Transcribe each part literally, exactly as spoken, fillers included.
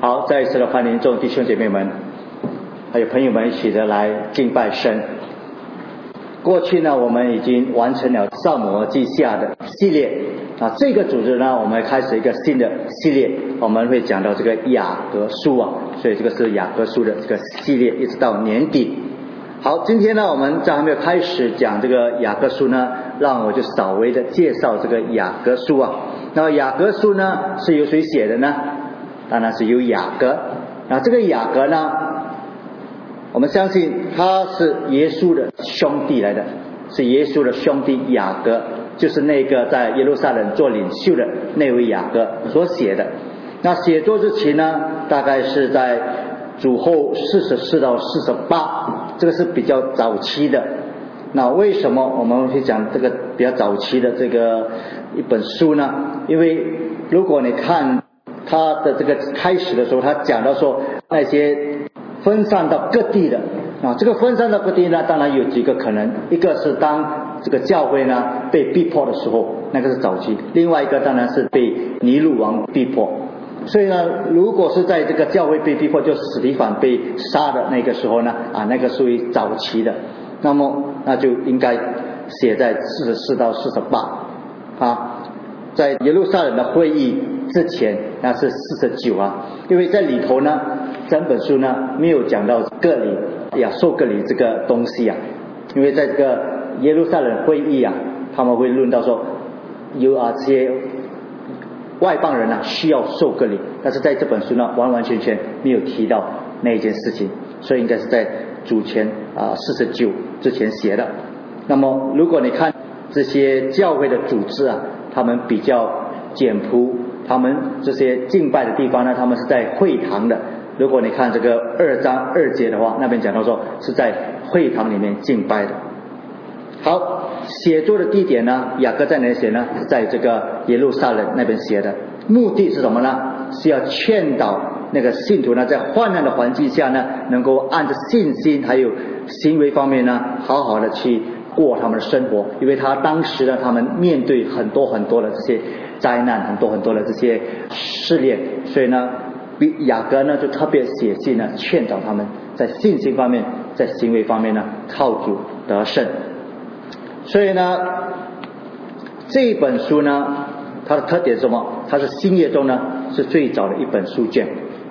好，再一次的欢迎众弟兄姐妹们还有朋友们一起的来敬拜神。过去呢，我们已经完成了撒母耳记下的系列啊，这个组织呢，我们开始一个新的系列，我们会讲到这个雅各书啊，所以这个是雅各书的这个系列，一直到年底。好，今天呢，我们在还没有开始讲这个雅各书呢，让我就稍微的介绍这个雅各书啊。那么雅各书呢，是由谁写的呢？当然是由雅各。那这个雅各呢，我们相信他是耶稣的兄弟来的，是耶稣的兄弟雅各，就是那个在耶路撒冷做领袖的那位雅各所写的。那写作日期呢，大概是在主后四十四到四十八，这个是比较早期的。那为什么我们会讲这个比较早期的这个一本书呢？因为如果你看他的这个开始的时候，他讲到说那些分散到各地的啊，这个分散到各地呢，当然有几个可能，一个是当这个教会呢被逼迫的时候，那个是早期；另外一个当然是被尼禄王逼迫。所以呢，如果是在这个教会被逼迫，就史提反被杀的那个时候呢，啊，那个属于早期的，那么那就应该写在四十四到四十八啊。在耶路撒冷的会议之前，那是四十九啊，因为在里头呢，整本书呢没有讲到割礼亚受割礼这个东西啊，因为在这个耶路撒冷会议啊，他们会论到说有啊这些外邦人啊需要受割礼，但是在这本书呢完完全全没有提到那一件事情，所以应该是在主前啊四十九之前写的。那么如果你看这些教会的组织啊，他们比较简朴，他们这些敬拜的地方呢，他们是在会堂的。如果你看这个二章二节的话，那边讲到说是在会堂里面敬拜的。好，写作的地点呢，雅各在哪里写呢？在这个耶路撒冷那边写的。目的是什么呢？是要劝导那个信徒呢，在患难的环境下呢，能够按着信心还有行为方面呢，好好的去过他们的生活。因为他当时呢，他们面对很多很多的这些灾难，很多很多的这些试炼，所以呢，雅各呢就特别写信呢，劝导他们在信心方面，在行为方面呢，靠主得胜。所以呢，这本书呢，它的特点是什么？它是新约中呢是最早的一本书卷，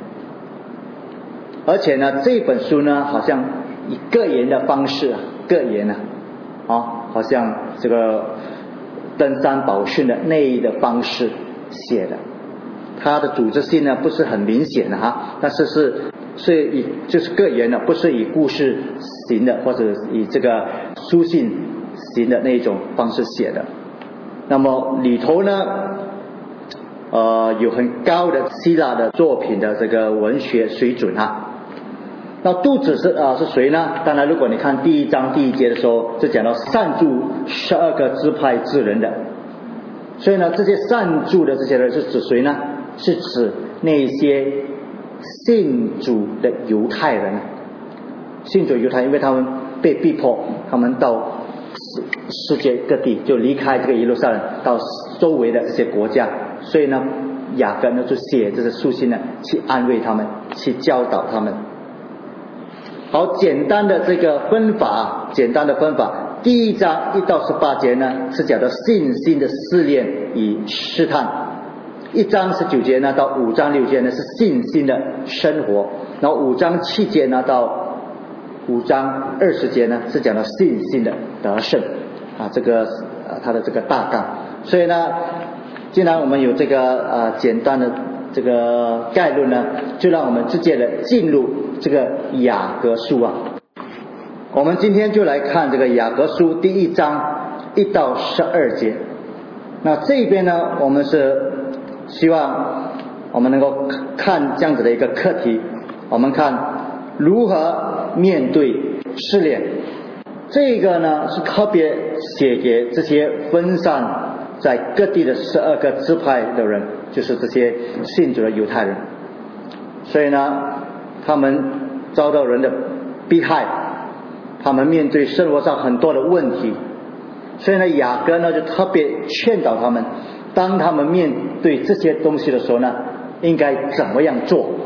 而且呢，这本书呢，好像以个言的方式，个言啊，啊，好像这个登山宝训的那一的方式写的。它的组织性呢不是很明显的哈，但是是是以就是个言的，不是以故事型的或者以这个书信型的那一种方式写的。那么里头呢，呃，有很高的希腊的作品的这个文学水准啊。那杜子是啊、呃、是谁呢？当然，如果你看第一章第一节的时候，就讲到善助十二个支派之人的。所以呢，这些善助的这些人是指谁呢？是指那些信主的犹太人。信主犹太，因为他们被逼迫，他们到世界各地，就离开这个耶路撒冷，到周围的这些国家。所以呢，雅各呢就写这些书信呢，去安慰他们，去教导他们。好，简单的这个分法，简单的分法。第一章一到十八节呢，是讲到信心的试炼与试探；一章十九节呢到五章六节呢是信心的生活；然后五章七节呢到五章二十节呢是讲到信心的得胜啊，这个呃它的这个大纲。所以呢，既然我们有这个呃简单的这个概论呢，就让我们直接的进入这个雅各书啊。我们今天就来看这个雅各书第一章一到十二节。那这边呢，我们是希望我们能够看这样子的一个课题，我们看如何面对试炼。这个呢是特别写给这些分散在各地的十二个支派的人，就是这些信主的犹太人。所以呢，他们遭到人的逼害，他们面对生活上很多的问题，所以呢，雅各呢就特别劝导他们，当他们面对这些东西的时候呢，应该怎么样做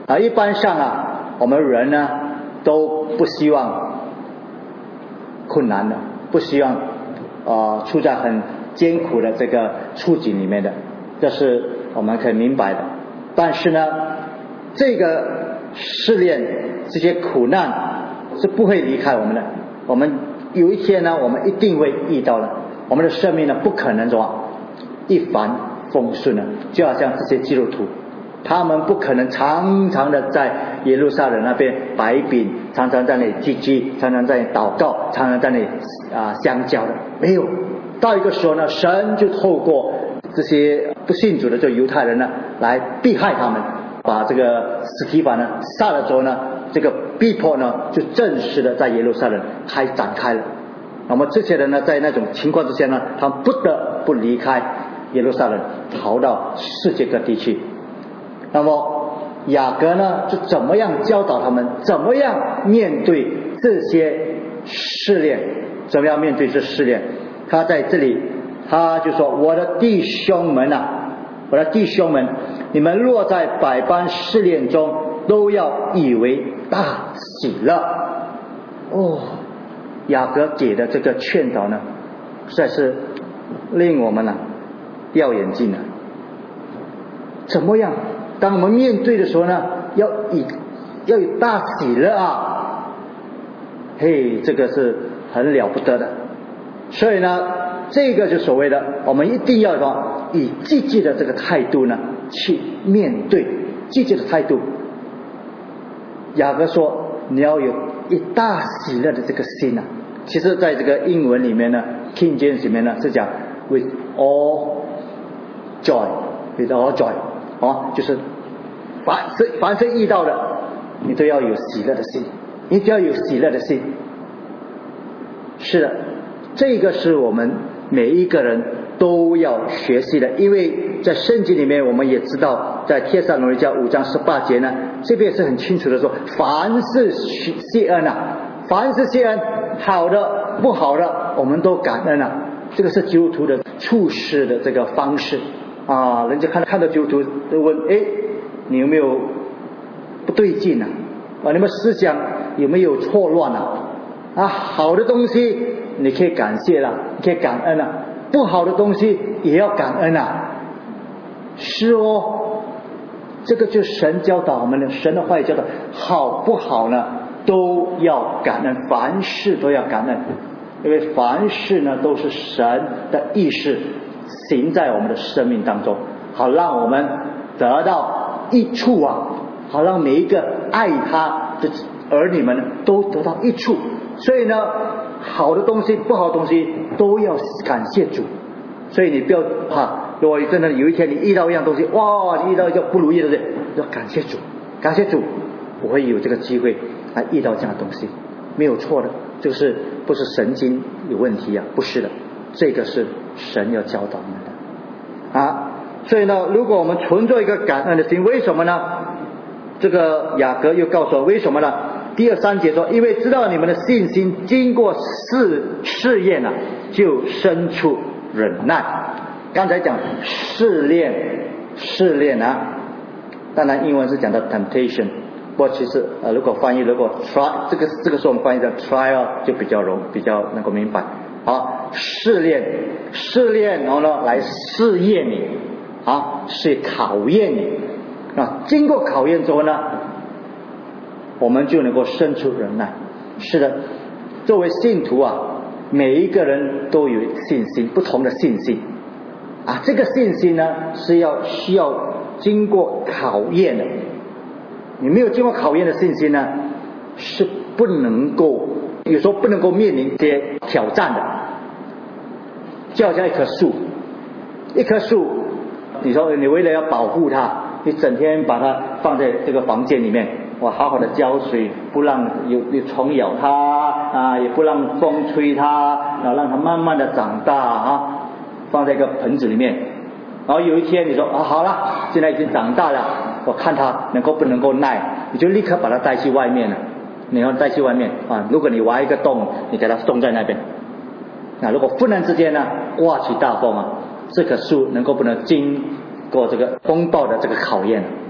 啊，一般上啊，我们人呢都不希望困难的，不希望呃处在很艰苦的这个处境里面的，这是我们可以明白的。但是呢，这个试炼、这些苦难是不会离开我们的。我们有一天呢，我们一定会遇到的。我们的生命呢，不可能说一帆风顺的，就好像这些基督徒，他们不可能常常的在耶路撒冷那边摆饼，常常在那里聚集，常常在那里祷告，常常在那里啊相交的，没有。到一个时候呢，神就透过这些不信主的这犹太人呢，来逼害他们，把这个司提反呢杀了之后呢，这个逼迫呢就正式的在耶路撒冷开展开了。那么这些人呢，在那种情况之下呢，他们不得不离开耶路撒冷，逃到世界各地去。那么雅各呢，就怎么样教导他们，怎么样面对这些试炼，怎么样面对这试炼？他在这里，他就说：“我的弟兄们啊，我的弟兄们，你们落在百般试炼中，都要以为大喜乐。”哦，雅各给的这个劝导呢，实在是令我们呢、啊、掉眼镜了。怎么样？当我们面对的时候呢，要以要有大喜乐啊！嘿，这个是很了不得的。所以呢，这个就所谓的，我们一定要说以积极的这个态度呢去面对，积极的态度。雅各说，你要有一大喜乐的这个心啊。其实在这个英文里面呢 King James 里面呢是讲 with all joy with all joy 哦，就是凡是凡是遇到的你都要有喜乐的心，你都要有喜乐的心。是的，这个是我们每一个人都要学习的。因为在圣经里面我们也知道，在帖撒罗尼迦五章十八节呢，这边是很清楚的说，凡是谢恩啊，凡是谢恩，好的不好的我们都感恩啊。这个是基督徒的处事的这个方式啊。人家看看到基督徒都问，诶，你有没有不对劲啊？啊，你们思想有没有错乱啊？啊，好的东西你可以感谢啦，你可以感恩啦，不好的东西也要感恩啊。是哦，这个就是神教导我们的，神的话语教导，好不好呢都要感恩，凡事都要感恩。因为凡事呢都是神的意识行在我们的生命当中，好让我们得到益处啊，好让每一个爱他的儿女们都得到益处。所以呢，好的东西不好的东西都要感谢主。所以你不要怕，如果真的有一天你遇到一样东西，哇，你遇到一个不如意的事，要感谢主，感谢主，我会有这个机会来遇到这样的东西，没有错的。这个是不是神经有问题啊？不是的，这个是神要教导我们的啊。所以呢，如果我们存着一个感恩的心，为什么呢？这个雅各又告诉我为什么呢？第二三节说，因为知道你们的信心经过试试验啊，就生出忍耐。刚才讲试炼，试炼啊，当然英文是讲到 temptation。不过其实呃，如果翻译如果 try 这个这个时候我们翻译的 trial 就比较容比较能够明白。好，试炼试炼，然后呢来试验你啊，是考验你啊。经过考验之后呢，我们就能够生出忍耐。是的，作为信徒啊，每一个人都有信心，不同的信心啊。这个信心呢是要需要经过考验的。你没有经过考验的信心呢，是不能够，有时候不能够面临这些挑战的。就好像一棵树，一棵树，你说你为了要保护它，你整天把它放在这个房间里面，我好好的浇水，不让有有虫咬它啊，也不让风吹它，然后让它慢慢的长大啊，放在一个盆子里面。然后有一天你说啊，好了，现在已经长大了，我看它能够不能够耐，你就立刻把它带去外面了。你要带去外面啊！如果你挖一个洞，你给它种在那边。那如果忽然之间呢，刮起大风啊，这棵树能够不能经过这个风暴的这个考验？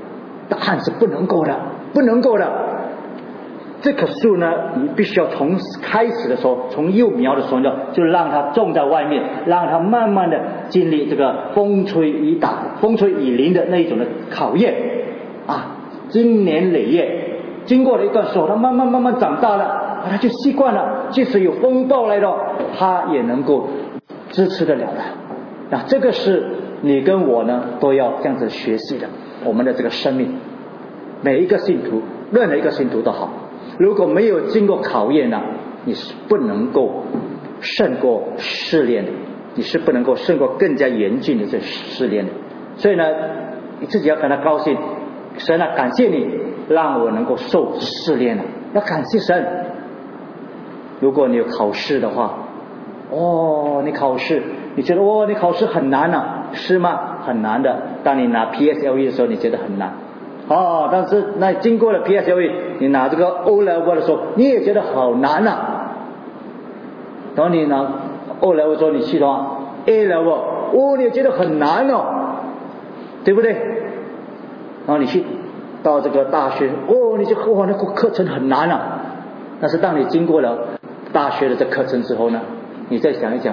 答案是不能够的，不能够的。这棵树呢，你必须要从开始的时候，从幼苗的时候呢，就让它种在外面，让它慢慢的经历这个风吹雨打、风吹雨淋的那一种的考验啊，经年累月，经过了一段时候，它慢慢慢慢长大了，它就习惯了，即使有风暴来了，它也能够支持得了的。那这个是你跟我呢都要这样子学习的，我们的这个生命，每一个信徒，任何一个信徒都好。如果没有经过考验呢，你是不能够胜过试炼的，你是不能够胜过更加严峻的这试炼的。所以呢，你自己要感到高兴，神啊，感谢你让我能够受试炼了，要感谢神。如果你有考试的话，哦，你考试，你觉得哦，你考试很难啊，是吗？很难的。当你拿 P S L E 的时候，你觉得很难。哦，但是那经过了 P S L E， 你拿这个 O level 的时候，你也觉得好难啊。当你拿 O level 的时候，你去的话 A level， 哦，你也觉得很难哦，对不对？然后你去到这个大学，哦，你就哇，那个课程很难啊。但是当你经过了大学的这课程之后呢，你再想一想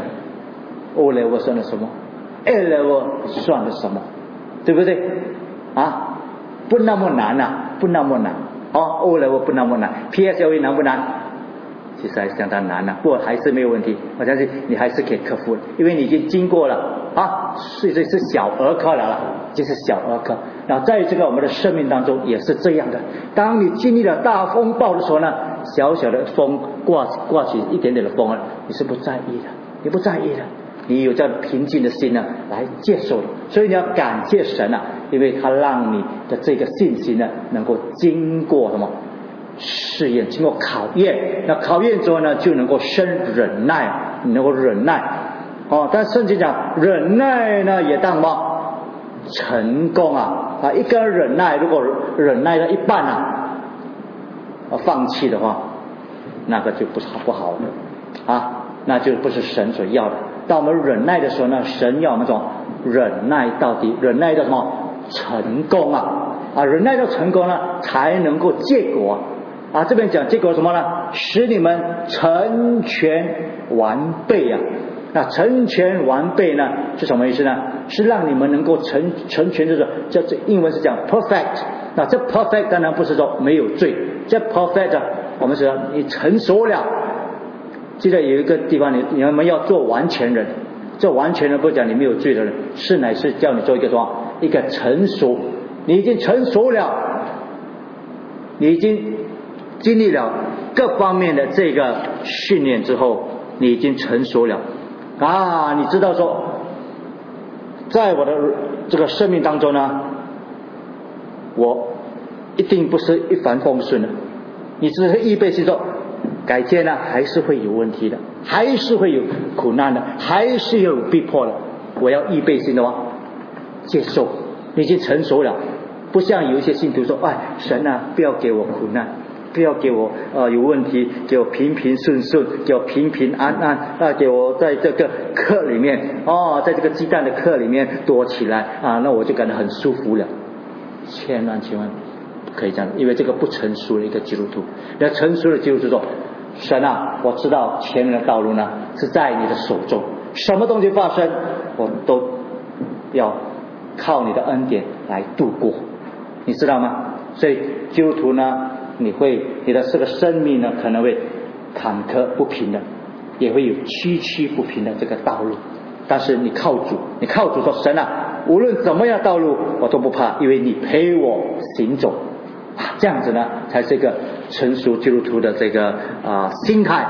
，O level 算了什么 ，A level 算了什么，对不对？啊？不那么难啊，不那么难。哦 ，O level 不那么难 ，P S L E 难不难？其实还是相当难啊，不过还是没有问题。我相信你还是可以克服的，因为你已经经过了啊，所以这是小儿科了啦，就是小儿科。然后在这个我们的生命当中也是这样的，当你经历了大风暴的时候呢，小小的风刮刮起一点点的风啊，你是不在意的，你不在意的。你有这样平静的心呢，来接受的，所以你要感谢神啊，因为他让你的这个信心呢，能够经过什么试验，经过考验。那考验之后呢，就能够生忍耐，能够忍耐。哦，但圣经讲忍耐呢，也当什么成功啊？啊，一个人忍耐，如果忍耐了一半啊，放弃的话，那个就不是不好的啊，那就不是神所要的。当我们忍耐的时候呢，神要我们什么？忍耐到底，忍耐到什么？成功啊！啊，忍耐到成功呢，才能够结果啊。这边讲结果什么呢？使你们成全完备啊！那成全完备呢，是什么意思呢？是让你们能够成成全，就是这这英文是讲 perfect。那这 perfect 当然不是说没有罪，这 perfect 我们说你成熟了。记得有一个地方，你你们要做完全人，做完全人不是讲你没有罪的人，是乃是叫你做一个什么？一个成熟，你已经成熟了，你已经经历了各方面的这个训练之后，你已经成熟了啊！你知道说，在我的这个生命当中呢，我一定不是一帆风顺的，你只是预备去做。改天呢，还是会有问题的，还是会有苦难的，还是有逼迫的。我要预备心的话，接受，你已经成熟了，不像有一些信徒说：“哎，神啊，不要给我苦难，不要给我呃有问题，给我平平顺顺，给我平平安安，啊，给我在这个课里面哦，在这个鸡蛋的课里面躲起来啊，那我就感到很舒服了。”千万千万不可以这样，因为这个不成熟的一个基督徒。要成熟的基督徒说：“神啊，我知道前面的道路呢是在你的手中，什么东西发生，我们都要靠你的恩典来度过，你知道吗？”所以基督徒呢，你会你的这个生命呢，可能会坎坷不平的，也会有崎岖不平的这个道路。但是你靠主，你靠主说：“神啊，无论怎么样道路我都不怕，因为你陪我行走。”这样子呢，才是一个成熟基督徒的这个啊、呃、心态。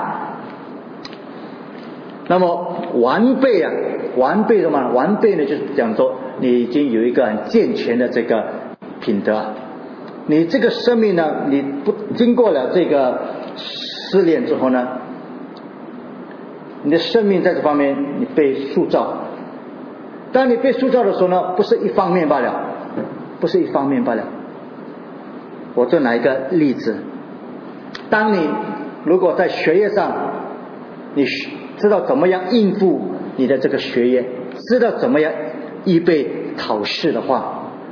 那么完备啊，完备什么？完备呢，就是讲说你已经有一个很健全的这个品德。你这个生命呢，你不经过了这个试炼之后呢，你的生命在这方面你被塑造。当你被塑造的时候呢，不是一方面罢了，不是一方面罢了。我就拿一个例子，当你如果在学业上，你知道怎么样应付你的这个学业，知道怎么样预备考试的话，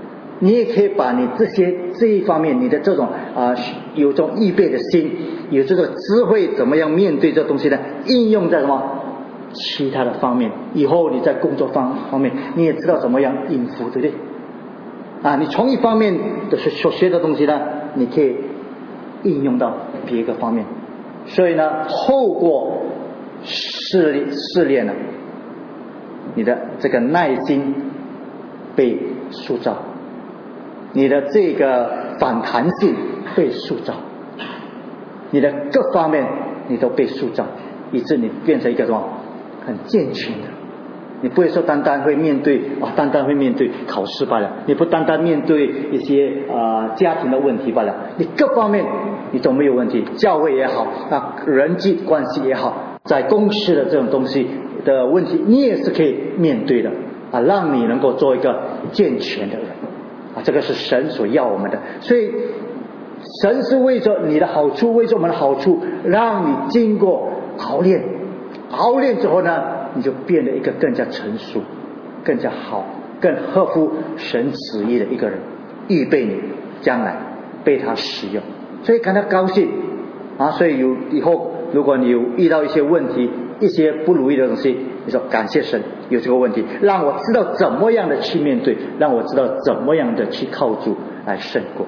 你也可以把你这些这一方面，你的这种啊、呃、有这种预备的心，有这个智慧，怎么样面对这东西呢？应用在什么其他的方面？以后你在工作方方面，你也知道怎么样应付，对不对？啊，你从一方面的所学的东西呢，你可以应用到别一个方面。所以呢，透过试炼试炼呢，你的这个耐心被塑造，你的这个反弹性被塑造，你的各方面你都被塑造，以致你变成一个什么很健全的。你不会说单单会面对啊，单单会面对考试罢了，你不单单面对一些啊、呃、家庭的问题罢了，你各方面你都没有问题，教会也好啊，人际关系也好，在公司的这种东西的问题，你也是可以面对的啊，让你能够做一个健全的人啊，这个是神所要我们的。所以神是为着你的好处，为着我们的好处，让你经过熬炼，熬炼之后呢，你就变得一个更加成熟、更加好、更合乎神旨意的一个人，预备你将来被他使用。所以感到高兴啊！所以有以后如果你有遇到一些问题、一些不如意的东西，你说感谢神有这个问题，让我知道怎么样的去面对，让我知道怎么样的去靠主来胜过。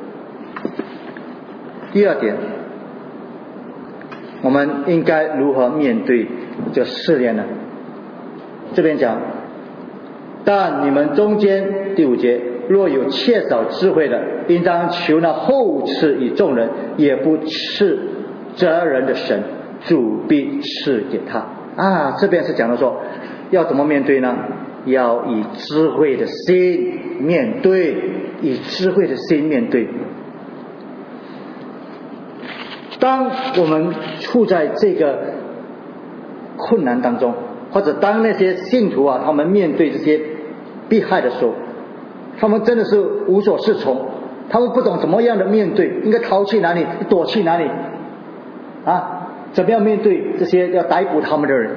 第二点，我们应该如何面对这试炼呢？这边讲，但你们中间第五节，若有缺少智慧的，应当求那厚赐与众人，也不赐责人的神，主必赐给他。啊，这边是讲的说，要怎么面对呢？要以智慧的心面对，以智慧的心面对。当我们处在这个困难当中，或者当那些信徒啊，他们面对这些迫害的时候，他们真的是无所适从，他们不懂怎么样的面对，应该逃去哪里，躲去哪里啊？怎么样面对这些要逮捕他们的人？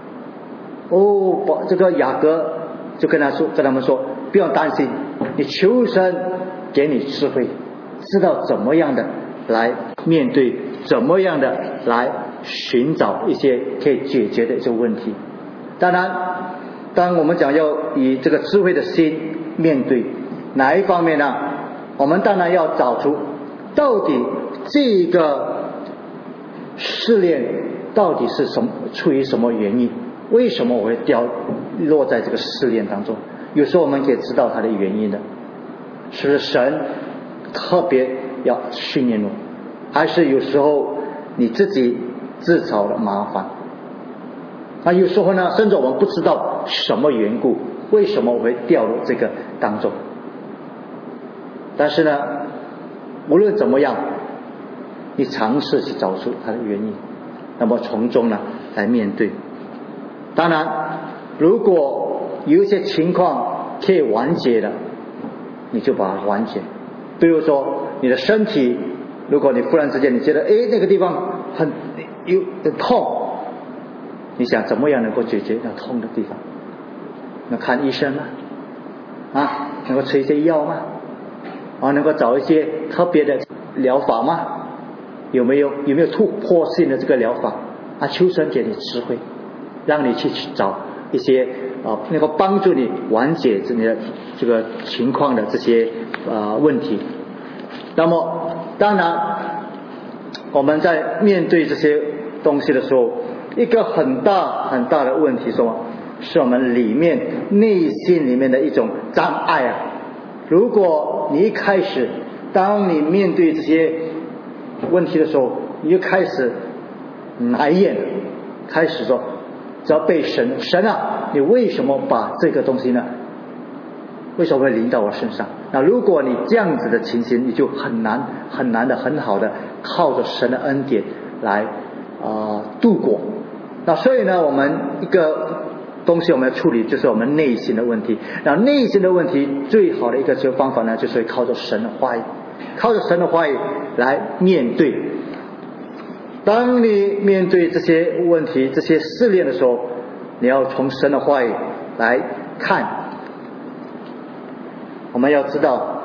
哦，这个雅各就跟他说，跟他们说，不要担心，你求神给你智慧，知道怎么样的来面对，怎么样的来寻找一些可以解决的一些问题。当然，当我们讲要以这个智慧的心面对哪一方面呢？我们当然要找出到底这个试炼到底是什么，出于什么原因，为什么我会掉落在这个试炼当中？有时候我们可以知道它的原因的，是神特别要训练我，还是有时候你自己自找的麻烦？啊，有时候呢，甚至我们不知道什么缘故，为什么我会掉入这个当中。但是呢，无论怎么样，你尝试去找出它的原因，那么从中呢来面对。当然，如果有一些情况可以缓解的，你就把它缓解。比如说你的身体，如果你忽然之间你觉得诶那个地方很有很痛，你想怎么样能够解决那痛的地方？那看医生吗？啊，能够吃一些药吗？啊，能够找一些特别的疗法吗？有没有有没有突破性的这个疗法？啊，求神给你智慧，让你去找一些啊能够帮助你缓解你的这个情况的这些啊问题。那么当然我们在面对这些东西的时候，一个很大很大的问题是什么？是我们里面内心里面的一种障碍啊。如果你一开始当你面对这些问题的时候，你就开始埋怨，开始说只要被神神啊，你为什么把这个东西呢为什么会临到我身上？那如果你这样子的情形，你就很难很难的很好的靠着神的恩典来啊、呃、度过。那所以呢，我们一个东西我们要处理就是我们内心的问题。那内心的问题最好的一个这个方法呢，就是靠着神的话语，靠着神的话语来面对。当你面对这些问题这些试炼的时候，你要从神的话语来看。我们要知道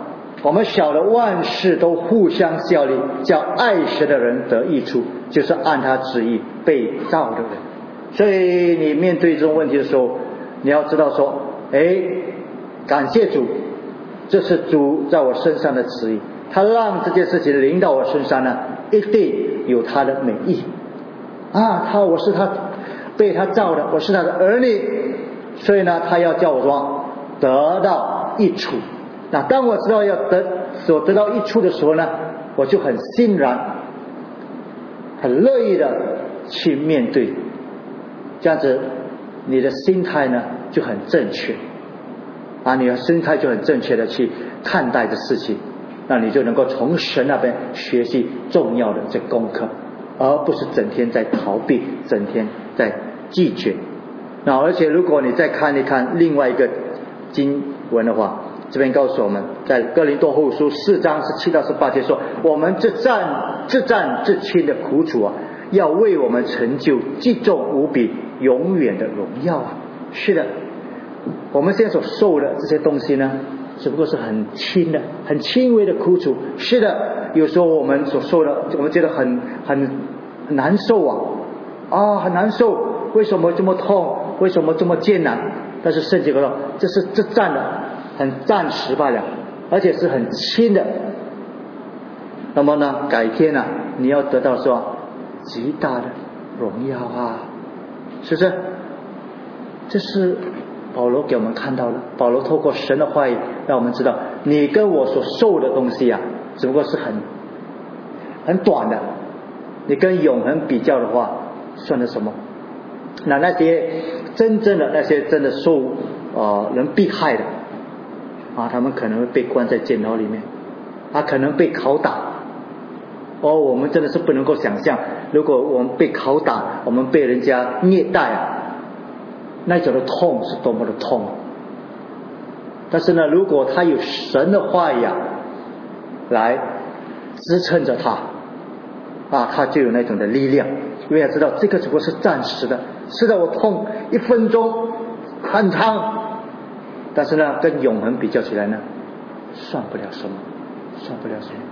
我们晓得万事都互相效力，叫爱神的人得益处，就是按他旨意被造的人。所以你面对这种问题的时候，你要知道说，哎，感谢主，这是主在我身上的旨意，他让这件事情临到我身上呢，一定有他的美意啊！他我是他被他造的，我是他的儿女，所以呢，他要叫我说得到益处。那当我知道要得所得到益处的时候呢，我就很欣然很乐意的去面对，这样子你的心态呢就很正确啊，你的心态就很正确的去看待这事情，那你就能够从神那边学习重要的这功课，而不是整天在逃避，整天在拒绝。那而且如果你再看一看另外一个经文的话，这边告诉我们，在哥林多后书四章十七到十八节说，我们这战这战这亲的苦楚啊，要为我们成就极重无比永远的荣耀啊。是的，我们现在所受的这些东西呢，只不过是很轻的很轻微的苦楚。是的，有时候我们所受的我们觉得很很难受啊啊很难受，为什么这么痛，为什么这么艰难？但是圣经说这是这战的很暂时罢了，而且是很轻的。那么呢，改天啊，你要得到说极大的荣耀啊，是不是？这是保罗给我们看到的。保罗透过神的话语，让我们知道，你跟我所受的东西啊，只不过是很很短的。你跟永恒比较的话，算得什么？那那些真正的那些真的受呃人迫害的啊，他们可能会被关在监牢里面，他、啊、可能被拷打。哦，我们真的是不能够想象，如果我们被拷打，我们被人家虐待啊，那种的痛是多么的痛。但是呢，如果他有神的话语啊，来支撑着他啊，他就有那种的力量，因为要知道这个只不过是暂时的。是的，我痛一分钟很长，但是呢，跟永恒比较起来呢，算不了什么，算不了什么。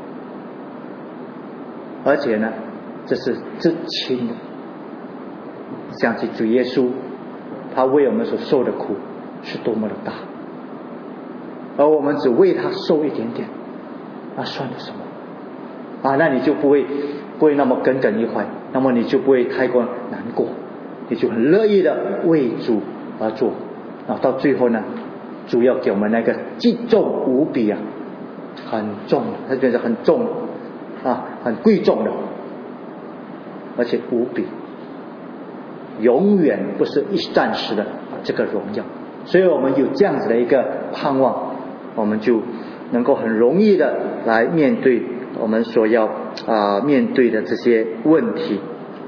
而且呢，这是至轻的。想起主耶稣，他为我们所受的苦是多么的大，而我们只为他受一点点，那算得什么啊？那你就不会不会那么耿耿于怀，那么你就不会太过难过，你就很乐意的为主而做。然后到最后呢，主要给我们那个极重无比啊，很重，它变成很重啊，很贵重的，而且无比，永远不是一暂时的这个荣耀。所以我们有这样子的一个盼望，我们就能够很容易的来面对我们所要啊、呃、面对的这些问题。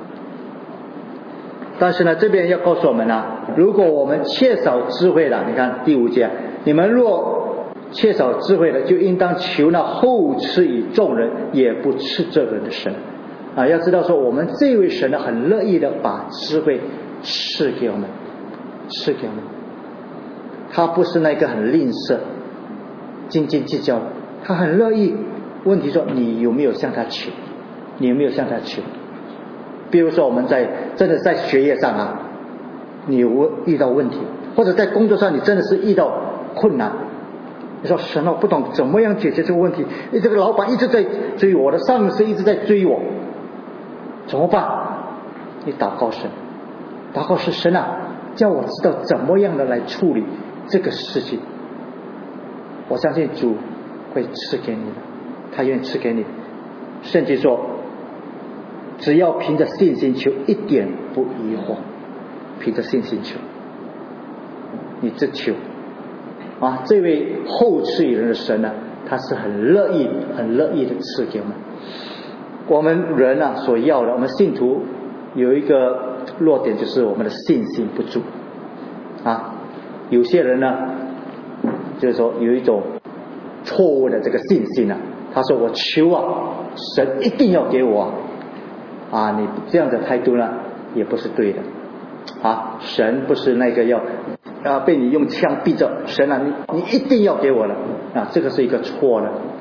但是呢，这边要告诉我们啊，如果我们缺少智慧了，你看第五节，你们若缺少智慧的，就应当求那后赐予众人也不斥责人的神啊。要知道说，我们这位神呢，很乐意的把智慧赐给我们，赐给我们。他不是那个很吝啬、斤斤计较的，他很乐意。问题说，你有没有向他求？你有没有向他求？比如说，我们在真的在学业上啊，你有遇到问题，或者在工作上，你真的是遇到困难。你说神啊，我不懂怎么样解决这个问题，这个老板一直在追我，的上司一直在追我，怎么办？你祷告神，祷告是神啊，叫我知道怎么样的来处理这个事情。我相信主会赐给你的，他愿意赐给你。圣经说，只要凭着信心求，一点不疑惑，凭着信心求，你这求啊，这位后赐予人的神呢，他是很乐意很乐意的赐给我们。我们人啊所要的，我们信徒有一个弱点，就是我们的信心不足啊。有些人呢，就是说有一种错误的这个信心啊，他说我求啊，神一定要给我啊，啊你这样的态度呢也不是对的啊。神不是那个要啊被你用枪逼着，神啊你你一定要给我了啊，这个是一个错的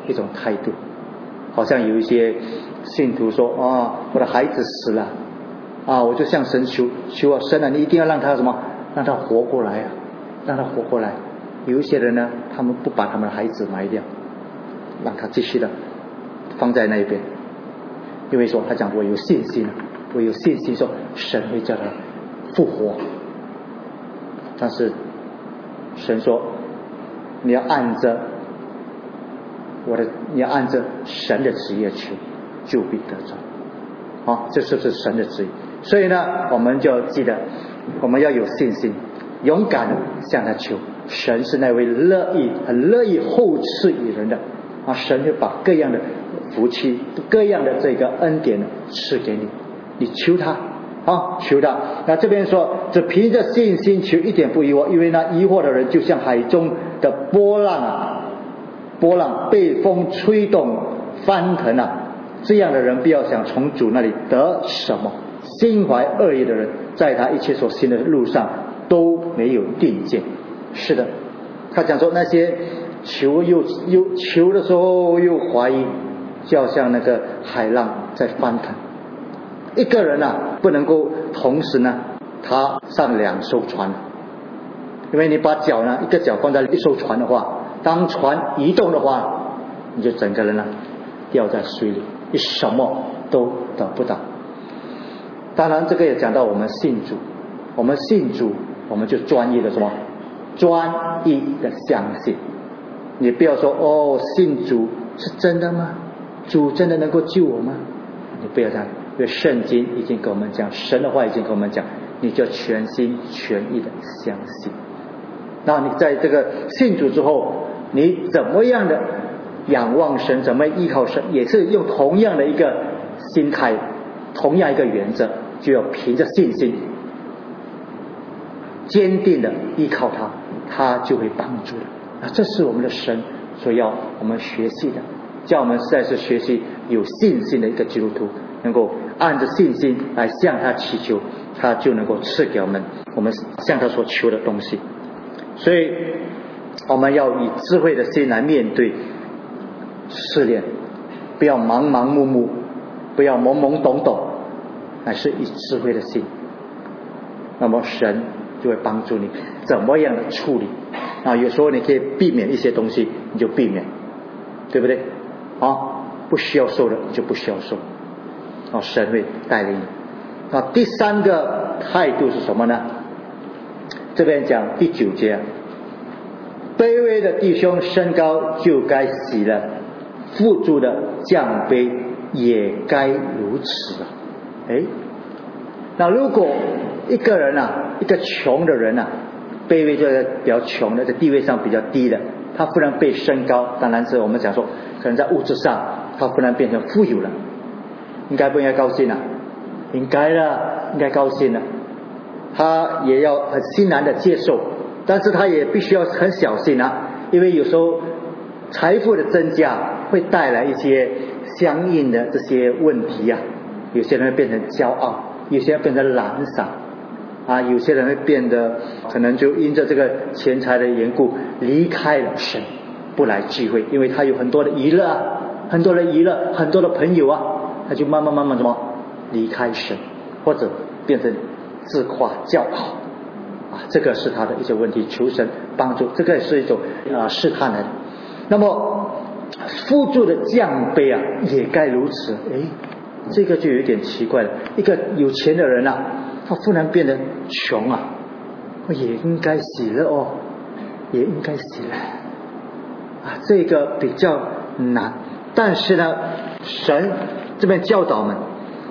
一种态度。好像有一些信徒说啊，我的孩子死了啊，我就向神求求啊，神啊，你一定要让他什么，让他活过来啊，让他活过来。有一些人呢，他们不把他们的孩子埋掉，让他继续的放在那边，因为说他讲我有信心，我有信心说神会叫他复活。但是神说你要按着我的，你要按着神的旨意求，就必得着。好，这是不是神的旨意？所以呢，我们就记得我们要有信心，勇敢的向他求。神是那位乐意很乐意厚赐于人的啊，神会把各样的福气各样的这个恩典赐给你，你求他啊，求他。那这边说只凭着信心求，一点不疑惑，因为那疑惑的人就像海中的波浪啊，波浪被风吹动翻腾啊，这样的人不要想从主那里得什么。心怀恶意的人在他一切所行的路上都没有定见。是的，他讲说那些求又又求的时候又怀疑，就好像那个海浪在翻腾。一个人啊不能够同时呢他上两艘船，因为你把脚呢一个脚放在一艘船的话，当船移动的话，你就整个人呢掉在水里，你什么都得不到。当然这个也讲到我们信主，我们信主我们就专一的什么，专一的相信。你不要说哦，信主是真的吗？主真的能够救我吗？你不要这样，因为圣经已经跟我们讲，神的话已经跟我们讲，你就全心全意的相信。那你在这个信主之后，你怎么样的仰望神，怎么依靠神，也是用同样的一个心态，同样一个原则，就要凭着信心坚定的依靠他，他就会帮助的。啊，这是我们的神所要我们学习的，叫我们实在是学习有信心的一个基督徒，能够按着信心来向他祈求，他就能够赐给我们我们向他所求的东西。所以我们要以智慧的心来面对试炼，不要盲盲目目，不要懵懵懂懂，乃是以智慧的心，那么神就会帮助你怎么样的处理啊。有时候你可以避免一些东西，你就避免，对不对啊？不需要受的你就不需要受啊，神会带领你啊。第三个态度是什么呢？这边讲第九节，卑微的弟兄升高就该喜乐，富足的降卑也该如此啊。诶，那如果一个人啊，一个穷的人啊，卑微就是比较穷的，在地位上比较低的，他忽然被升高，当然是我们讲说可能在物质上他忽然变成富有了，应该不应该高兴啊？应该的，应该高兴的。他也要很欣然的接受，但是他也必须要很小心啊，因为有时候财富的增加会带来一些相应的这些问题啊。有些人会变成骄傲，有些人变成懒散啊，有些人会变得可能就因着这个钱财的缘故离开了神，不来聚会，因为他有很多的娱乐啊，很多的娱乐，很多的朋友啊，他就慢慢慢慢什么离开神，或者变成自夸骄傲啊，这个是他的一些问题，求神帮助，这个也是一种啊试探来的。那么富足的降卑啊，也该如此。诶，这个就有点奇怪了，一个有钱的人啊，他忽然变得穷啊，也应该喜乐哦，也应该喜乐啊，这个比较难。但是呢，神这边教导我们，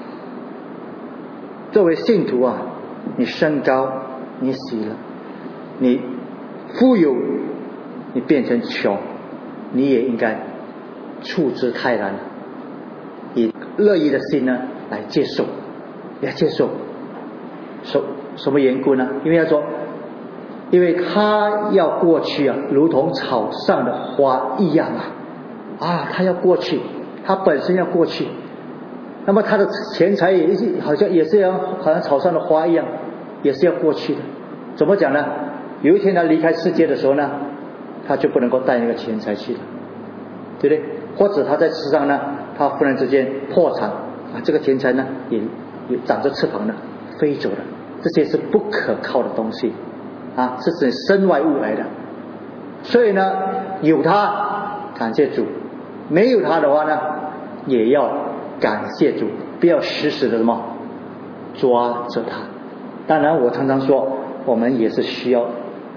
作为信徒啊，你升高你喜乐，你富有你变成穷，你也应该处之泰然，以乐意的心呢来接受，来接受。什什么缘故呢？因为他说，因为他要过去啊，如同草上的花一样啊，啊，他要过去，他本身要过去，那么他的钱财也好像也是要好像草上的花一样，也是要过去的。怎么讲呢？有一天他离开世界的时候呢，他就不能够带那个钱财去了，对不对？ 或者他在世上呢，他忽然之间破产啊，这个天才呢也也长着翅膀呢飞走了，这些是不可靠的东西啊，这是身外物来的。所以呢，有他感谢主，没有他的话呢，也要感谢主，不要死死的什么抓着他。当然我常常说，我们也是需要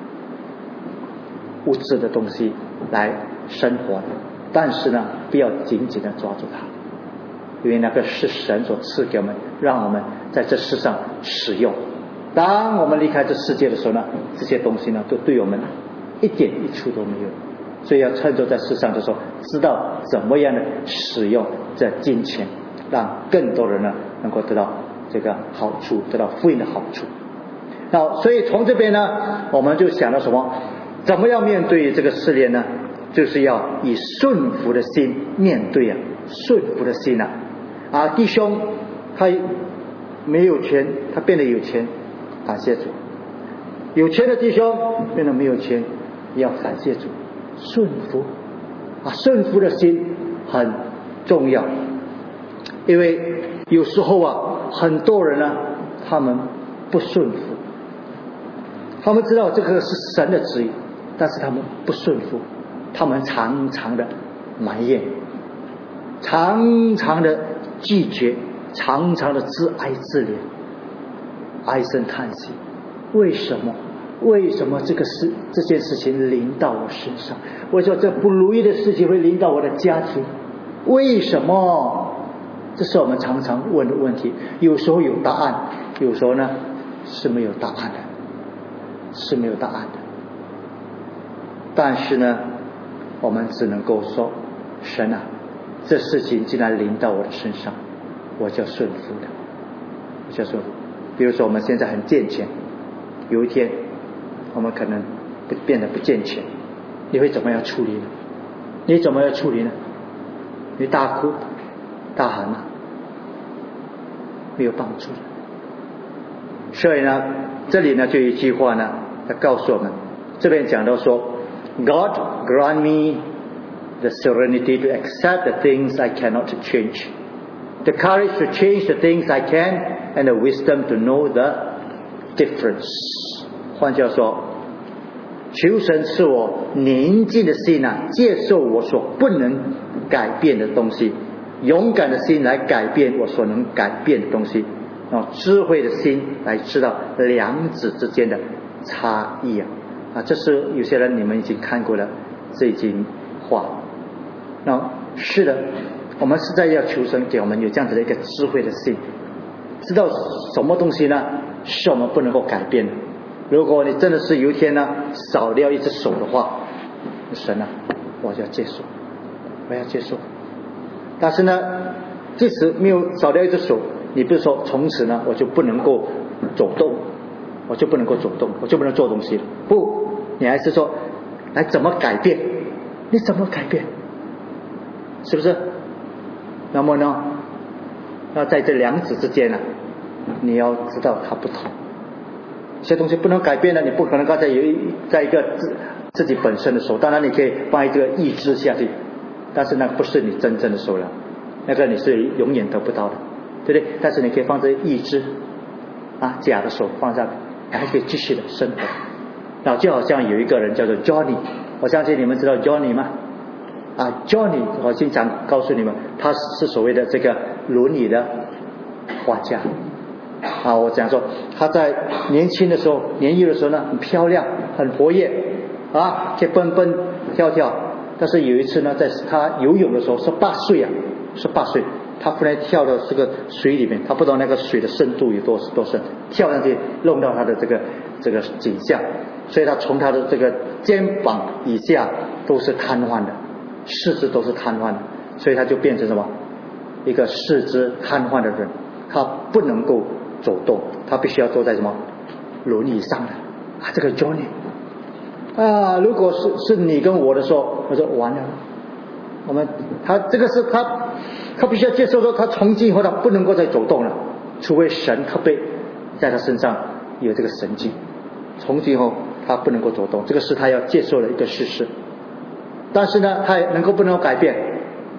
物质的东西来生活的，但是呢，不要紧紧的抓住它，因为那个是神所赐给我们，让我们在这世上使用。当我们离开这世界的时候呢，这些东西呢，都对我们一点益处都没有。所以要趁着在世上的时候，知道怎么样的使用这金钱，让更多人呢能够得到这个好处，得到福音的好处。那所以从这边呢，我们就想到什么？怎么样面对这个试炼呢？就是要以顺服的心面对啊，顺服的心啊！啊，弟兄他没有钱，他变得有钱，感谢主；有钱的弟兄变得没有钱，也要感谢主。顺服啊，顺服的心很重要，因为有时候啊，很多人呢，他们不顺服，他们知道这个是神的旨意，但是他们不顺服，他们常常的埋怨，常常的拒绝，常常的自哀自怜，唉声叹息。为什么？为什么这个事这件事情临到我身上？为什么这不如意的事情会临到我的家庭？为什么？这是我们常常问的问题。有时候有答案，有时候呢是没有答案的，是没有答案的。但是呢，我们只能够说，神啊，这事情既然临到我的身上，我就顺服的，我就顺服。比如说我们现在很健全，有一天我们可能不变得不健全，你会怎么样处理呢？你怎么样处理呢？你大哭大喊吗？没有帮助的。所以呢，这里呢就有一句话呢，他告诉我们，这边讲到说 God grant me the serenity to accept the things I cannot change, the courage to change the things I can, and the wisdom to know the difference。 换句话说，求神赐我宁静的心啊，接受我所不能改变的东西，勇敢的心来改变我所能改变的东西，然后智慧的心来知道两者之间的差异啊！啊，这是有些人你们已经看过了这一句话。那是的，我们实在要求神给我们有这样子的一个智慧的心，知道什么东西呢是我们不能够改变的。如果你真的是有一天呢少掉一只手的话，神啊，我就要接受，我要接受。但是呢，即使没有少掉一只手，你不是说从此呢我就不能够走动，我就不能够走动，我就不能做东西了。不，你还是说来怎么改变？你怎么改变？是不是？那么呢，要在这两者之间呢，你要知道它不同。有些东西不能改变的，你不可能刚才有一在一个自自己本身的手，当然你可以放一个意志下去，但是那不是你真正的手了，那个你是永远得不到的，对不对？但是你可以放这意志啊，假的手放上，还可以继续的生活。然后就好像有一个人叫做 Johnny， 我相信你们知道 Johnny 吗？啊 ，Johnny， 我经常告诉你们，他是所谓的这个轮椅的画家。啊，我讲说他在年轻的时候，年幼的时候呢，很漂亮，很活跃，啊，可以蹦蹦跳跳。但是有一次呢，在他游泳的时候，十八岁啊，十八岁，他忽然跳到这个水里面，他不知道那个水的深度有多多深，跳上去弄到他的这个这个颈项，所以他从他的这个肩膀以下都是瘫痪的，四肢都是瘫痪的，所以他就变成什么？一个四肢瘫痪的人，他不能够走动，他必须要坐在什么轮椅上的啊，这个 Johnny 啊，如果是是你跟我的时候，我说完了，我们他这个是他他必须要接受说，他从今以后他不能够再走动了，除非神特别在他身上有这个神迹，从今以后他不能够走动，这个是他要接受的一个事实。但是呢，他也能够不能够改变，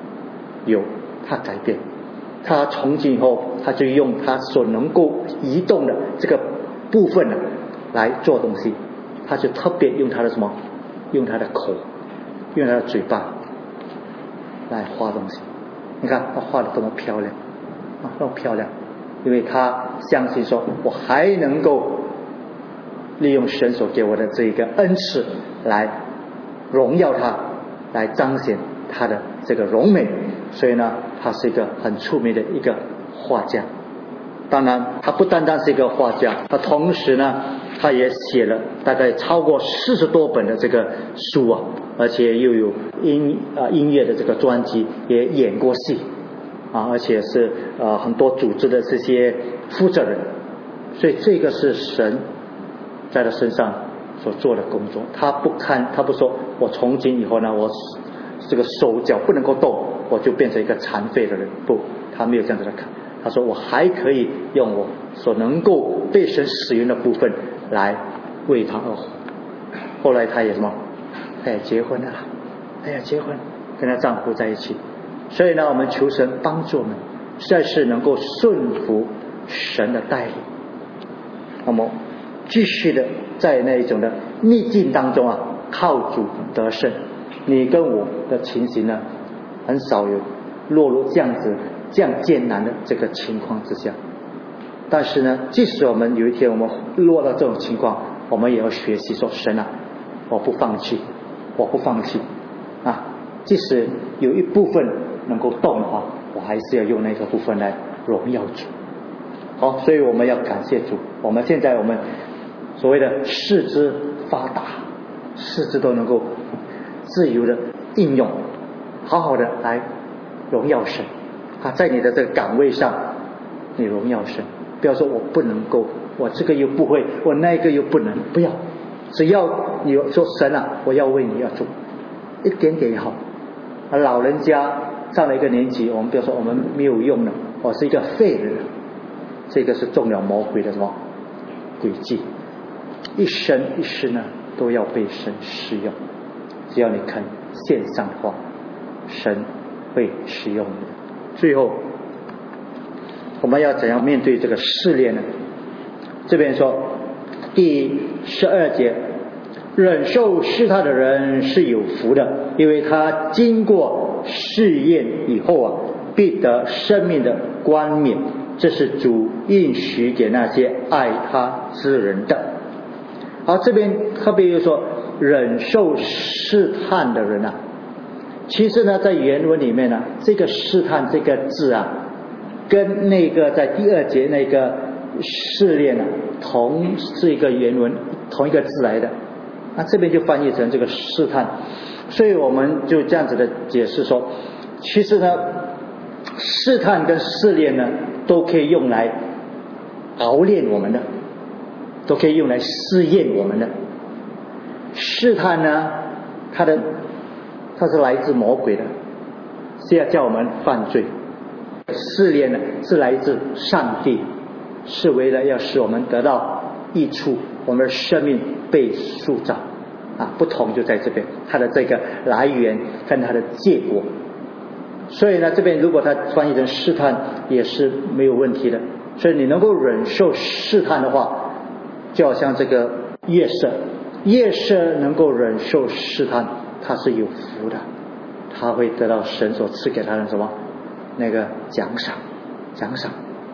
有他改变，他从今以后他就用他所能够移动的这个部分呢来做东西，他就特别用他的什么，用他的口，用他的嘴巴来画东西。你看他画的多么漂亮啊，多么漂亮！因为他相信说，我还能够利用神所给我的这一个恩赐来荣耀他，来彰显他的这个荣美。所以呢，他是一个很出名的一个画家。当然他不单单是一个画家，他同时呢他也写了大概超过四十多本的这个书啊，而且又有音啊、呃、音乐的这个专辑，也演过戏啊，而且是呃很多组织的这些负责人。所以这个是神在他身上所做的工作。他不看，他不说我从今以后呢，我这个手脚不能够动，我就变成一个残废的人。不，他没有这样子来看。他说我还可以用我所能够被神使用的部分来为他而活。后来他也什么，他也结婚了，他也结婚，跟他丈夫在一起。所以呢，我们求神帮助我们，实在是能够顺服神的带领。那么继续的在那一种的逆境当中啊，靠主得胜。你跟我的情形呢，很少有落入这样子这样艰难的这个情况之下。但是呢，即使我们有一天我们落到这种情况，我们也要学习说，神啊，我不放弃，我不放弃啊！即使有一部分能够动的话，我还是要用那个部分来荣耀主。好，所以我们要感谢主。我们现在我们所谓的四肢发达，四肢都能够自由的应用，好好的来荣耀神啊！在你的这个岗位上，你荣耀神，不要说我不能够，我这个又不会，我那个又不能，不要。只要你说神啊，我要为你要做一点点也好。啊，老人家上了一个年纪，我们不要说我们没有用了，我是一个废人，这个是中了魔鬼的什么诡计，一生一世呢都要被神使用。只要你肯献上的话，神会使用你。最后我们要怎样面对这个试炼呢？这边说第十二节，忍受试探的人是有福的，因为他经过试验以后啊，必得生命的冠冕，这是主应许给那些爱他之人的。好，这边特别又说忍受试探的人啊，其实呢在原文里面呢，这个试探这个字啊，跟那个在第二节那个试炼啊，同是一个原文，同一个字来的。那这边就翻译成这个试探，所以我们就这样子的解释说，其实呢，试探跟试炼呢，都可以用来熬炼我们的，都可以用来试验我们的。试探呢，它的它是来自魔鬼的，是要叫我们犯罪；试炼呢，是来自上帝，是为了要使我们得到益处，我们的生命被塑造啊，不同就在这边，它的这个来源跟它的结果。所以呢，这边如果它翻译成试探也是没有问题的。所以你能够忍受试探的话，就好像这个约瑟，约瑟能够忍受试探，他是有福的，他会得到神所赐给他的什么那个奖赏，奖赏。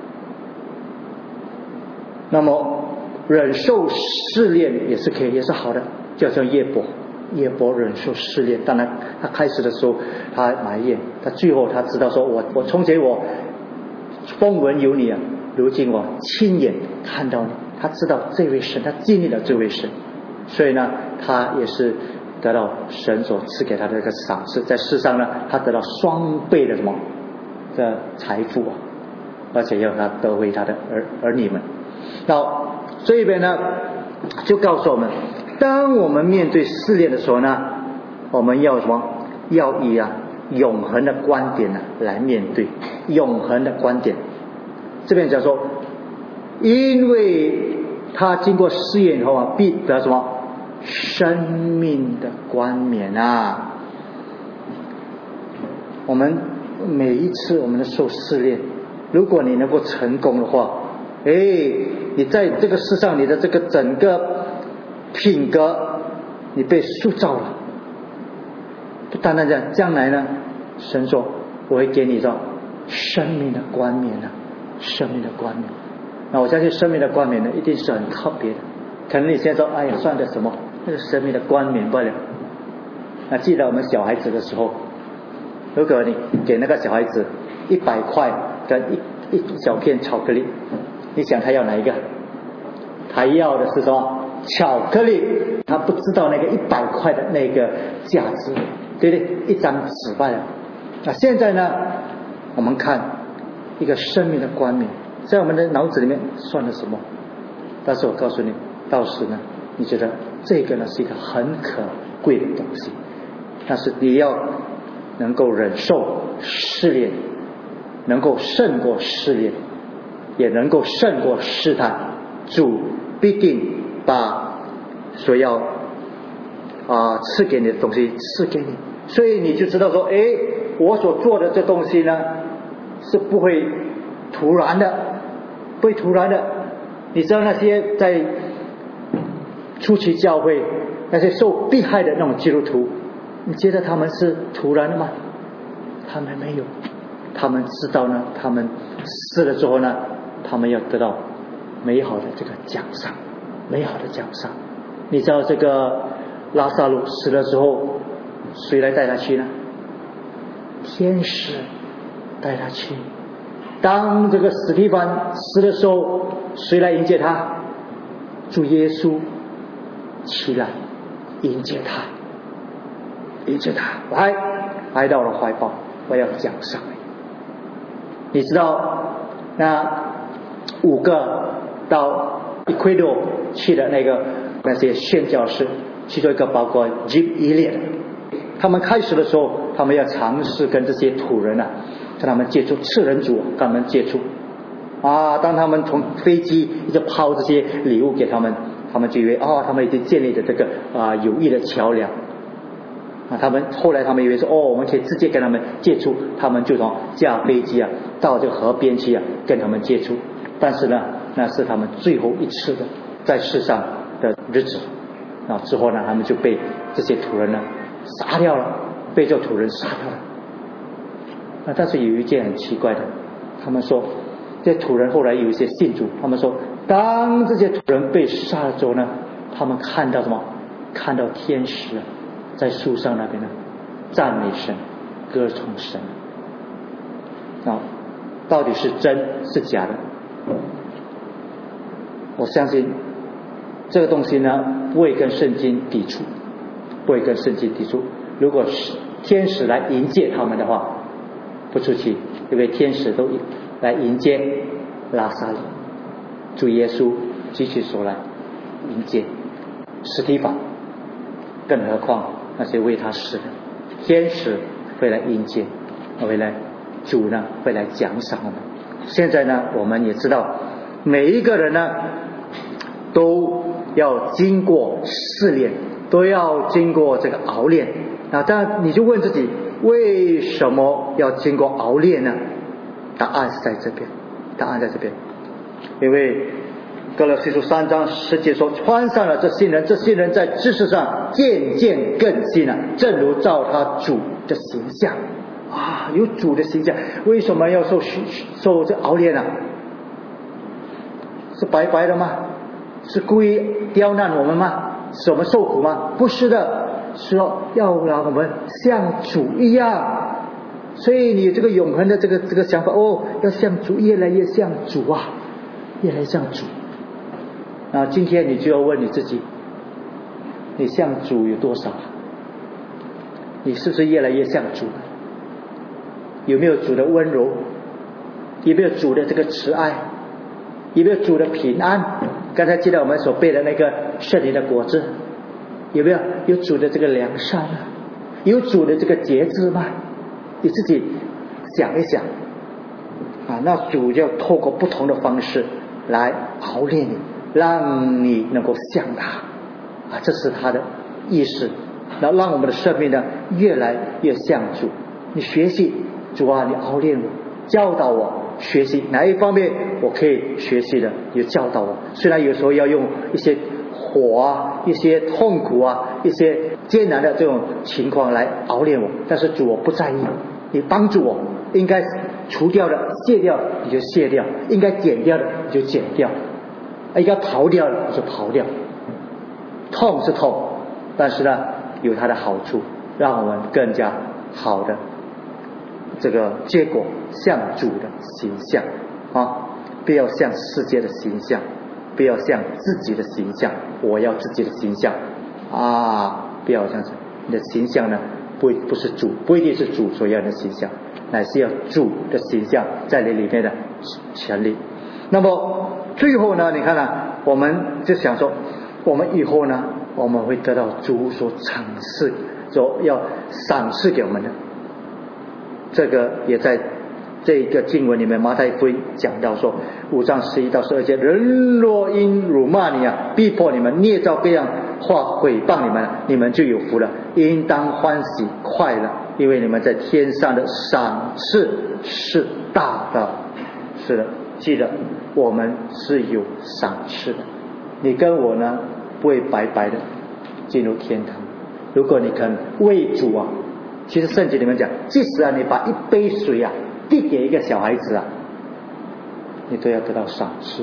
那么忍受试炼也是可以，也是好的，就像约伯，约伯忍受试炼。当然他开始的时候他埋怨，他最后他知道说，我我从前我风闻有你啊，如今我亲眼看到你。他知道这位神，他经历了这位神，所以呢他也是得到神所赐给他的这个赏赐，在世上呢他得到双倍的什么的财富啊，而且要他得回他的儿儿女们。那这边呢就告诉我们，当我们面对试炼的时候呢，我们要什么？要以啊永恒的观点呢来面对，永恒的观点。这边讲说，因为他经过试验以后啊，必得什么？生命的冠冕啊！我们每一次我们的受试炼，如果你能够成功的话，哎，你在这个世上你的这个整个品格你被塑造了。不单单这样，将来呢，神说我会给你这生命的冠冕啊，生命的冠冕。那我相信生命的冠冕呢，一定是很特别的。可能你现在说，哎呀，算个什么？那个生命的冠冕不了。那记得我们小孩子的时候，如果你给那个小孩子一百块跟一一小片巧克力，你想他要哪一个？他要的是什么？巧克力。他不知道那个一百块的那个价值，对不对？一张纸罢了。那现在呢，我们看一个生命的冠冕，在我们的脑子里面算了什么？但是我告诉你，到时呢，你觉得这个呢是一个很可贵的东西，但是你要能够忍受试炼，能够胜过试炼，也能够胜过试探，主必定把所要啊赐给你的东西赐给你。所以你就知道说，诶，我所做的这东西呢是不会突然的，不会突然的。你知道那些在初期教会那些受迫害的那种基督徒，你觉得他们是突然的吗？他们没有，他们知道呢，他们死了之后呢，他们要得到美好的这个奖赏，美好的奖赏。你知道这个拉撒路死了之后，谁来带他去呢？天使带他去。当这个史提凡死的时候，谁来迎接他？主耶稣起来迎接他，迎接他，来来到了怀抱，我要奖赏你。你知道那五个到以奎多去的那个那些宣教士，其中一个包括 Jim Elliot， 他们开始的时候，他们要尝试跟这些土人啊，跟他们接触，次人主跟他们接触啊。当他们从飞机一直抛这些礼物给他们，他们就以为哦，他们已经建立了这个啊友谊的桥梁啊。他们后来他们以为说哦，我们可以直接跟他们接触，他们就从驾飞机啊到这个河边去啊跟他们接触。但是呢，那是他们最后一次的在世上的日子啊。之后呢，他们就被这些土人呢杀掉了，被这土人杀掉了。啊，但是有一件很奇怪的，他们说这土人后来有一些信主，他们说当这些土人被杀了之后呢，他们看到什么？看到天使在树上那边呢赞美神，歌颂神。啊，到底是真是假的？我相信这个东西呢不会跟圣经抵触，不会跟圣经抵触。如果是天使来迎接他们的话，不出奇，因为天使都来迎接拉撒路，主耶稣举起手来迎接史提反，更何况那些为他死的天使会来迎接，会来主呢会来奖赏我们。现在呢，我们也知道每一个人呢都要经过试炼，都要经过这个熬炼。那当然你就问自己，为什么要经过熬炼呢？答案是在这边，答案在这边。因为歌罗西书三章十节说，穿上了这新人，这新人在知识上渐渐更新了，正如照他主的形象啊，有主的形象。为什么要受受这熬炼呢？是白白的吗？是故意刁难我们吗？使我们受苦吗？不是的，是要要让我们像主一样。所以你这个永恒的这个这个想法，哦，要像主，越来越像主啊，越来越像主。那今天你就要问你自己，你像主有多少？你是不是越来越像主？有没有主的温柔？有没有主的这个慈爱？有没有主的平安？刚才记得我们所背的那个圣灵的果子，有没有有主的这个良善啊？有主的这个节制吗？你自己想一想啊，那主要透过不同的方式来熬炼你，让你能够像他啊，这是他的意思，然后让我们的生命呢越来越像主。你学习主啊，你熬炼我，教导我学习哪一方面我可以学习的，也教导我。虽然有时候要用一些火啊，一些痛苦啊，一些艰难的这种情况来熬炼我，但是主我不在意，你帮助我，应该除掉的卸掉你就卸掉，应该减掉的你就减掉，应该刨掉的你就刨掉。痛是痛，但是呢有它的好处，让我们更加好的这个结果像主的形象啊，不要像世界的形象，不要像自己的形象，我要自己的形象啊，不要这样子。你的形象呢不不是主，不一定是主所要的形象，乃是要主的形象在你里面的权利。那么最后呢，你看呢，我们就想说我们以后呢，我们会得到主所赏赐，所要赏赐给我们的。这个也在这个经文里面，马太福音讲到说，五章十一到十二节，人若因辱骂你啊，逼迫你们，捏造各样话毁谤你们，你们就有福了，应当欢喜快乐，因为你们在天上的赏赐是大的。是的，记得我们是有赏赐的，你跟我呢不会白白的进入天堂。如果你肯为主啊，其实圣经里面讲，即使啊你把一杯水啊递给一个小孩子啊，你都要得到赏赐。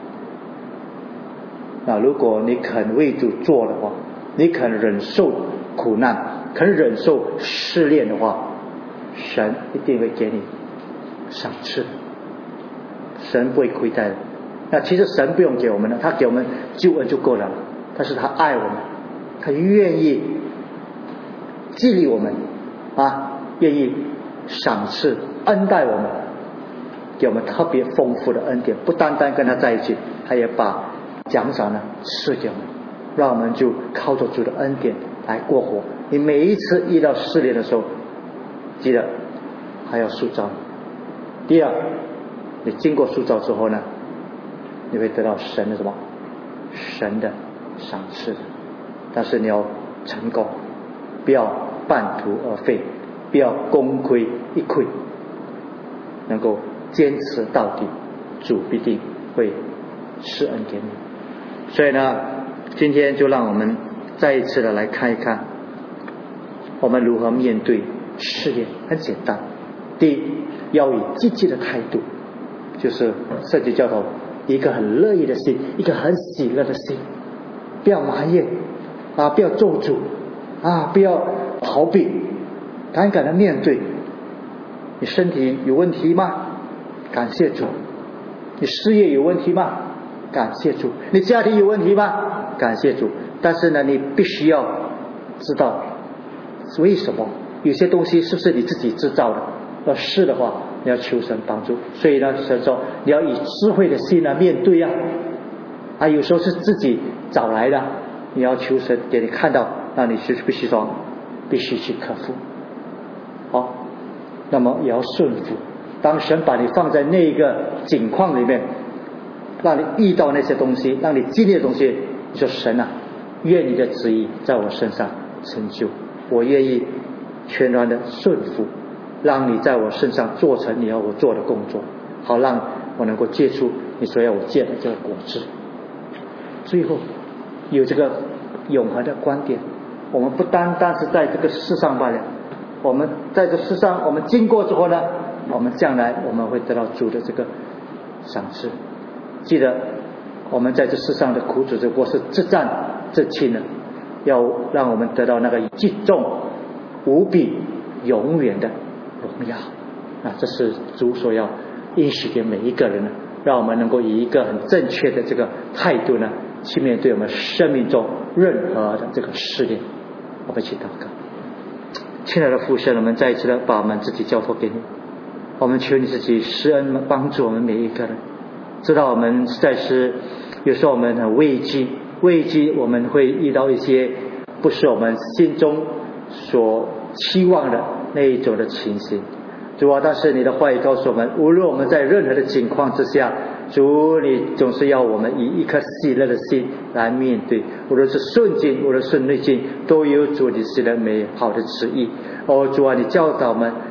那如果你肯为主做的话，你肯忍受苦难，肯忍受试炼的话，神一定会给你赏赐的，神不会亏待的。那其实神不用给我们的，他给我们救恩就够了，但是他爱我们，他愿意激励我们啊，愿意赏赐恩待我们，给我们特别丰富的恩典，不单单跟他在一起，他也把奖赏呢赐给我们，让我们就靠着主的恩典来过活。你每一次遇到试炼的时候，记得还要塑造。第二，你经过塑造之后呢，你会得到神的什么？神的赏赐。但是你要成功，不要半途而废，不要功亏一篑，能够坚持到底，主必定会施恩给你。所以呢，今天就让我们再一次的来看一看，我们如何面对试炼。很简单，第一，要以积极的态度，就是圣经教导一个很乐意的心，一个很喜乐的心，不要埋怨啊，不要咒诅啊，不要逃避，敢敢的面对。你身体有问题吗？感谢主。你事业有问题吗？感谢主。你家庭有问题吗？感谢主。但是呢，你必须要知道为什么，有些东西是不是你自己制造的，要是的话你要求神帮助。所以呢，神说你要以智慧的心来面对啊啊，有时候是自己找来的，你要求神给你看到，让你去必须说必须去克服。好，那么也要顺服。当神把你放在那个境况里面，让你遇到那些东西，让你经历的东西，你说神啊，愿你的旨意在我身上成就，我愿意全然的顺服，让你在我身上做成你要我做的工作，好让我能够结出你所要我结的这个果子。最后有这个永恒的观点，我们不单单是在这个世上罢了，我们在这世上我们经过之后呢，我们将来我们会得到主的这个赏赐。记得我们在这世上的苦楚只不过是这战这轻呢，要让我们得到那个极重无比永远的荣耀啊！这是主所要应许给每一个人呢，让我们能够以一个很正确的这个态度呢，去面对我们生命中任何的这个试炼。我们一起祷告。亲爱的父神，我们再一次的把我们自己交托给你，我们求你自己施恩帮助我们每一个人。知道我们实在是有时候我们很危机危机我们会遇到一些不是我们心中所期望的那一种的情形。主啊，但是你的话语告诉我们，无论我们在任何的情况之下，主你总是要我们以一颗喜乐的心来面对，无论是顺境无论是逆境，都有主你是的美好的旨意。哦，主啊，你教导我们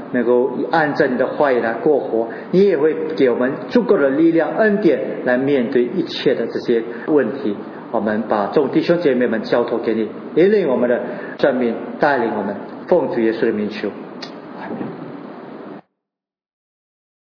能够按照你的话语来过活，你也会给我们足够的力量恩典来面对一切的这些问题。我们把众弟兄姐妹们交托给你，引领我们的生命，带领我们，奉主耶稣的名求。